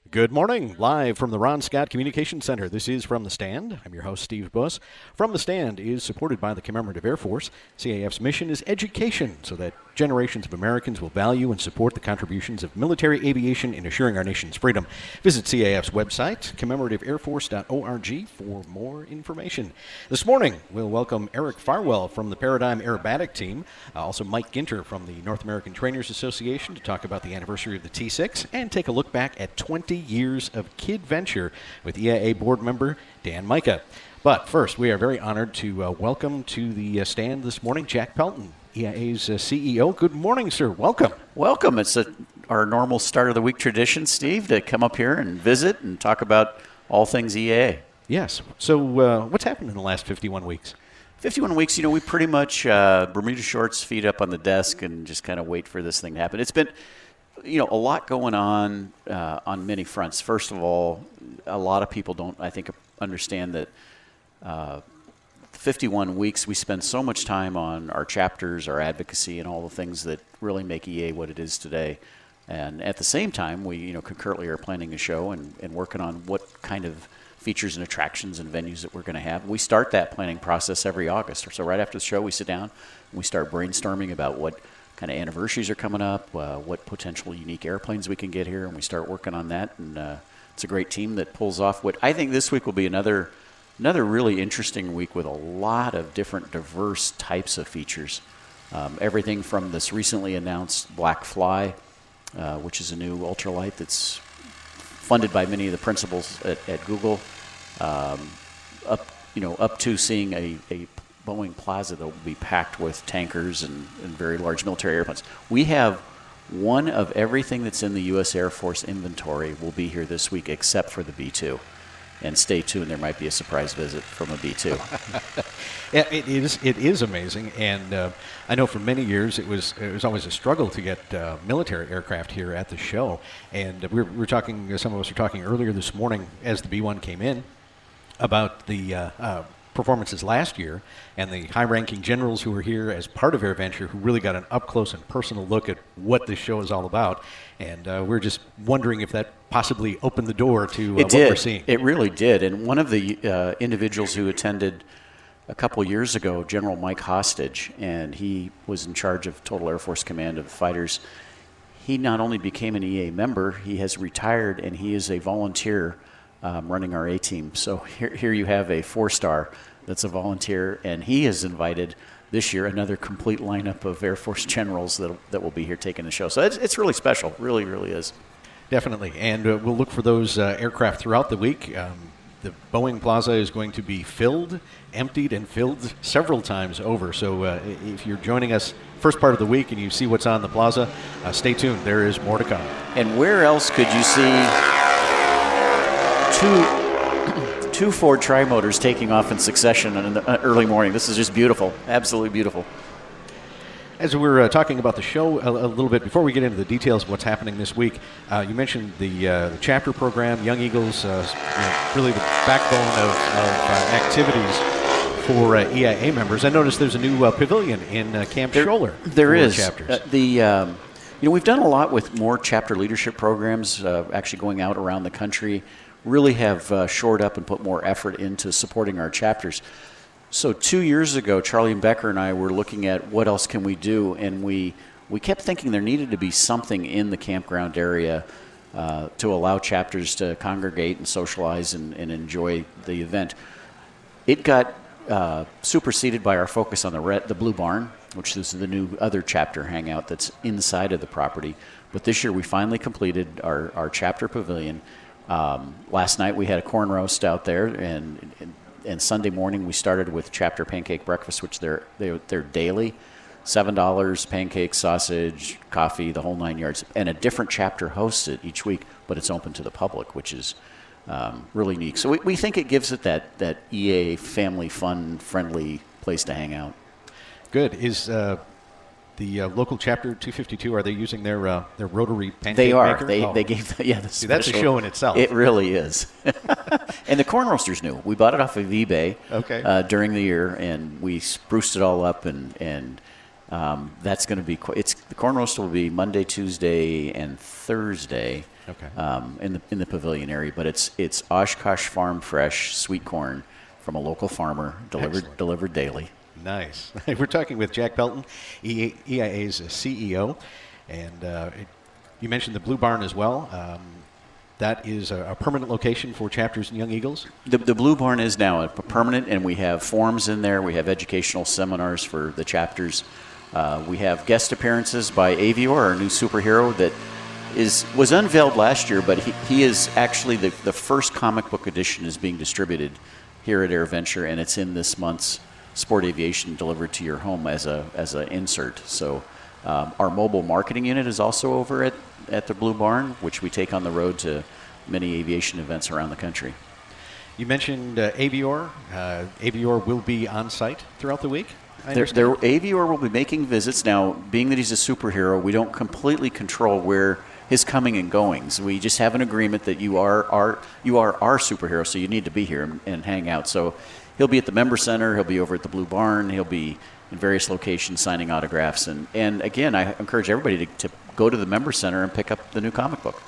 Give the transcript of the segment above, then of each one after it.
Good morning, live from the Ron Scott Communication Center. This is From the Stand. I'm your host, Steve Buss. From the Stand is supported by the Commemorative Air Force. CAF's mission is education so that generations of Americans will value and support the contributions of military aviation in assuring our nation's freedom. Visit CAF's website, commemorativeairforce.org, for more information. This morning, we'll welcome Eric Farwell from the Paradigm Aerobatic Team, also Mike Ginter from the North American Trainers Association to talk about the anniversary of the T6 and take a look back at 20 years of Kid Venture with EIA board member Dan Micah. But first, we are very honored to welcome to the stand this morning Jack Pelton, EIA's CEO. Good morning, sir. Welcome. Welcome. It's our normal start of the week tradition, Steve, to come up here and visit and talk about all things EIA. Yes. So what's happened in the last 51 weeks? 51 weeks, we pretty much Bermuda shorts, feet up on the desk, and just kind of wait for this thing to happen. It's been a lot going on many fronts. First of all, a lot of people don't, I think, understand that 51 weeks we spend so much time on our chapters, our advocacy, and all the things that really make EA what it is today. And at the same time, we concurrently are planning a show and working on what kind of features and attractions and venues that we're going to have. We start that planning process every August. So right after the show, we sit down and we start brainstorming about what kind of anniversaries are coming up, what potential unique airplanes we can get here, and we start working on that. And it's a great team that pulls off what I think this week will be another really interesting week with a lot of different diverse types of features. Everything from this recently announced Black Fly, which is a new ultralight that's funded by many of the principals at Google, up to seeing a Boeing Plaza that will be packed with tankers and very large military airplanes. We have one of everything that's in the U.S. Air Force inventory will be here this week except for the B-2. And stay tuned, there might be a surprise visit from a B-2. Yeah, it is amazing, and I know for many years it was always a struggle to get military aircraft here at the show. And we're talking, some of us were talking earlier this morning as the B-1 came in about the performances last year and the high-ranking generals who were here as part of AirVenture who really got an up-close and personal look at what this show is all about. And we're just wondering if that possibly opened the door to what we're seeing. It really did. And one of the individuals who attended a couple years ago, General Mike Hostage, and he was in charge of Total Air Force Command of the fighters. He not only became an EA member, he has retired, and he is a volunteer running our A-team. So here you have a 4-star that's a volunteer, and he has invited this year another complete lineup of Air Force generals that will be here taking the show. So it's really special, really, really is. Definitely, and we'll look for those aircraft throughout the week. The Boeing Plaza is going to be filled, emptied, and filled several times over. So if you're joining us first part of the week and you see what's on the plaza, stay tuned. There is more to come. And where else could you see two Ford Tri-Motors taking off in succession in the early morning? This is just beautiful, absolutely beautiful. As we're talking about the show a little bit, before we get into the details of what's happening this week, you mentioned the chapter program, Young Eagles, really the backbone of activities for EIA members. I noticed there's a new pavilion in Camp Scholler. There is. Chapters. We've done a lot with more chapter leadership programs, actually going out around the country, really have shored up and put more effort into supporting our chapters. So 2 years ago, Charlie and Becker and I were looking at what else can we do, and we kept thinking there needed to be something in the campground area to allow chapters to congregate and socialize and enjoy the event. It got superseded by our focus on the Blue Barn, which is the new other chapter hangout that's inside of the property. But this year we finally completed our chapter pavilion. Last night we had a corn roast out there, and Sunday morning we started with chapter pancake breakfast, which they're daily, $7, pancakes, sausage, coffee, the whole 9 yards, and a different chapter hosts it each week, but it's open to the public, which is really unique. So we think it gives it that EA family fun, friendly place to hang out. Good. Is the local chapter 252, are they using their rotary pancake They are. maker? They gave the See, that's a show in itself. It really is. And the corn roaster's new. We bought it off of eBay during the year, and we spruced it all up, and that's going to be the corn roaster will be Monday, Tuesday, and Thursday. in the pavilion area. But it's Oshkosh Farm Fresh sweet corn from a local farmer, delivered daily. Nice. We're talking with Jack Pelton, EIA's CEO, and you mentioned the Blue Barn as well. That is a permanent location for Chapters and Young Eagles? The Blue Barn is now a permanent, and we have forums in there. We have educational seminars for the chapters. We have guest appearances by Avior, our new superhero that was unveiled last year, but he is actually the first comic book edition is being distributed here at AirVenture, and it's in this month's Sport Aviation delivered to your home as a insert. So our mobile marketing unit is also over at the Blue Barn, which we take on the road to many aviation events around the country. You mentioned Avior. Avior will be on site throughout the week? Avior will be making visits. Now, being that he's a superhero, we don't completely control where his coming and goings. We just have an agreement that you are our superhero, so you need to be here and hang out. So he'll be at the Member Center. He'll be over at the Blue Barn. He'll be in various locations signing autographs. And again, I encourage everybody to go to the Member Center and pick up the new comic book.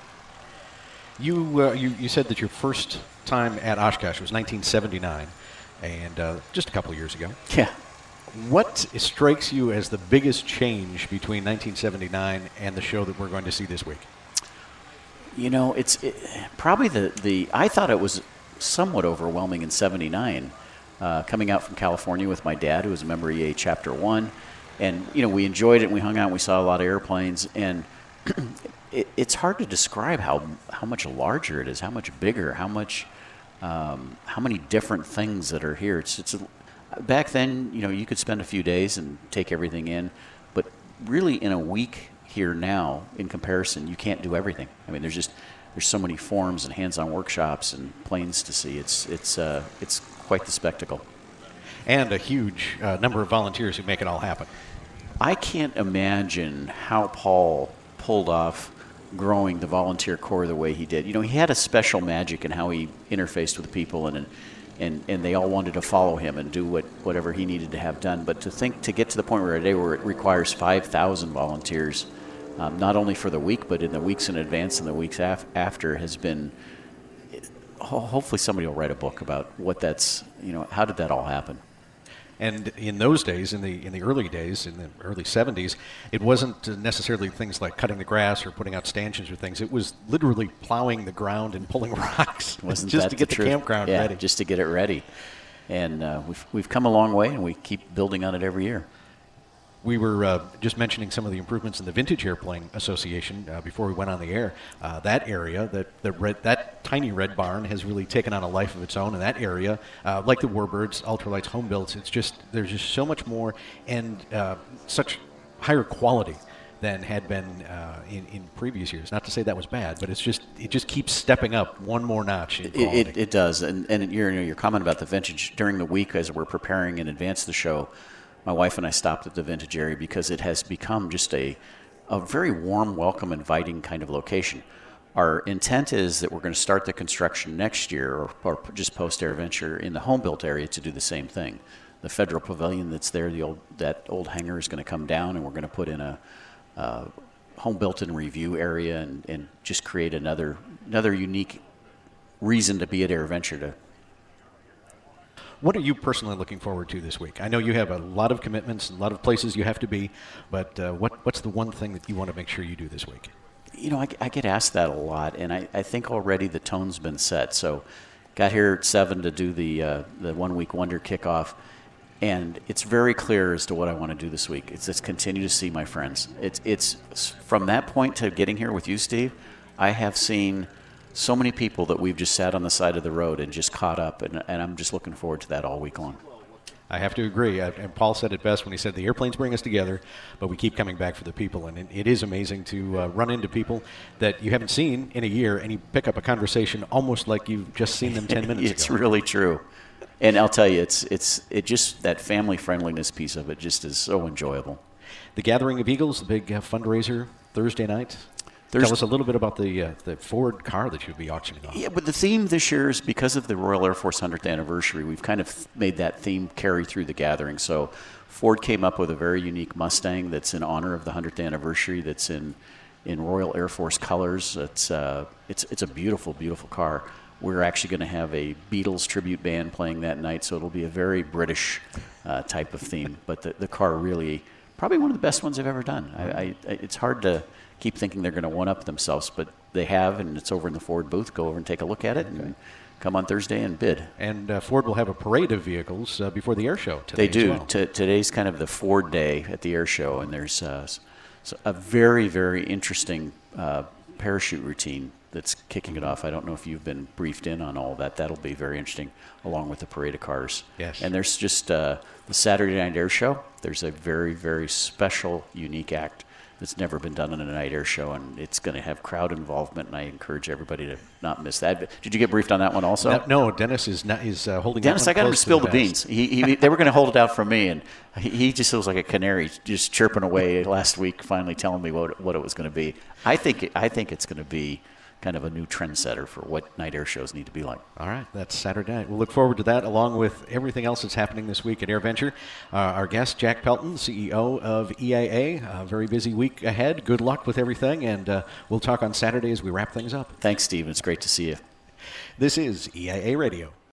You said that your first time at Oshkosh was 1979, and just a couple of years ago. Yeah. What strikes you as the biggest change between 1979 and the show that we're going to see this week? You know, probably I thought it was somewhat overwhelming in 79, coming out from California with my dad, who was a member of EA Chapter 1. And, you know, we enjoyed it, and we hung out, and we saw a lot of airplanes. And it's hard to describe how much larger it is, how much bigger, how many different things that are here. Back then, you know, you could spend a few days and take everything in. But really, in a week here now, in comparison, you can't do everything. I mean, there's so many forums and hands-on workshops and planes to see. It's quite the spectacle. And a huge number of volunteers who make it all happen. I can't imagine how Paul pulled off growing the volunteer corps the way he did. You know, he had a special magic in how he interfaced with people, and they all wanted to follow him and do whatever he needed to have done. But to get to the point where it requires 5,000 volunteers, not only for the week, but in the weeks in advance and the weeks after, has been. Hopefully, somebody will write a book about how did that all happen. And in those days, in the early days, in the early 70s, it wasn't necessarily things like cutting the grass or putting out stanchions or things. It was literally plowing the ground and pulling rocks just to get the campground ready. Just to get it ready. And we've come a long way, and we keep building on it every year. We were just mentioning some of the improvements in the Vintage Airplane Association before we went on the air. That area, that tiny red barn, has really taken on a life of its own. And that area, like the Warbirds, Ultralights, Home Builds, there's just so much more and such higher quality than had been in previous years. Not to say that was bad, but it just keeps stepping up one more notch in quality. It does. And your comment about the vintage during the week as we're preparing in advance of the show. My wife and I stopped at the vintage area because it has become just a very warm, welcome, inviting kind of location. Our intent is that we're going to start the construction next year or just post AirVenture in the home-built area to do the same thing. The Federal Pavilion that's there, that old hangar is going to come down, and we're going to put in a home-built and review area and just create another unique reason to be at AirVenture. What are you personally looking forward to this week? I know you have a lot of commitments, a lot of places you have to be, but what's the one thing that you want to make sure you do this week? You know, I get asked that a lot, and I think already the tone's been set. So got here at 7 to do the 1 Week Wonder kickoff, and it's very clear as to what I want to do this week. It's just continue to see my friends. It's from that point to getting here with you, Steve, I have seen so many people that we've just sat on the side of the road and just caught up, and I'm just looking forward to that all week long. I have to agree. And Paul said it best when he said the airplanes bring us together, but we keep coming back for the people. And it is amazing to run into people that you haven't seen in a year, and you pick up a conversation almost like you've just seen them 10 minutes ago. It's really true. And I'll tell you, it just that family friendliness piece of it just is so enjoyable. The Gathering of Eagles, the big fundraiser Thursday night. Tell us a little bit about the Ford car that you'll be auctioning off. Yeah, but the theme this year is because of the Royal Air Force 100th anniversary. We've kind of made that theme carry through the gathering. So Ford came up with a very unique Mustang that's in honor of the 100th anniversary that's in in Royal Air Force colors. It's a beautiful, beautiful car. We're actually going to have a Beatles tribute band playing that night, so it'll be a very British type of theme. But the car really, probably one of the best ones I've ever done. It's hard to keep thinking they're going to one-up themselves, but they have, and it's over in the Ford booth. Go over and take a look at it, and come on Thursday and bid. And Ford will have a parade of vehicles before the air show today. They do. As well. Today's kind of the Ford day at the air show, and there's a very, very interesting parachute routine that's kicking it off. I don't know if you've been briefed in on all of that. That'll be very interesting, along with the parade of cars. Yes. And there's just the Saturday night air show. There's a very, very special, unique act that's never been done in a night air show, and it's going to have crowd involvement, and I encourage everybody to not miss that. Did you get briefed on that one also? No, Dennis is holding Dennis, I got him to spill the beans. They were going to hold it out from me, and he just was like a canary, just chirping away last week, finally telling me what it was going to be. I think it's going to be kind of a new trendsetter for what night air shows need to be like. All right, that's Saturday night. We'll look forward to that, along with everything else that's happening this week at AirVenture. Our guest, Jack Pelton, CEO of EIA. A very busy week ahead. Good luck with everything, and we'll talk on Saturday as we wrap things up. Thanks, Steve. It's great to see you. This is EIA Radio.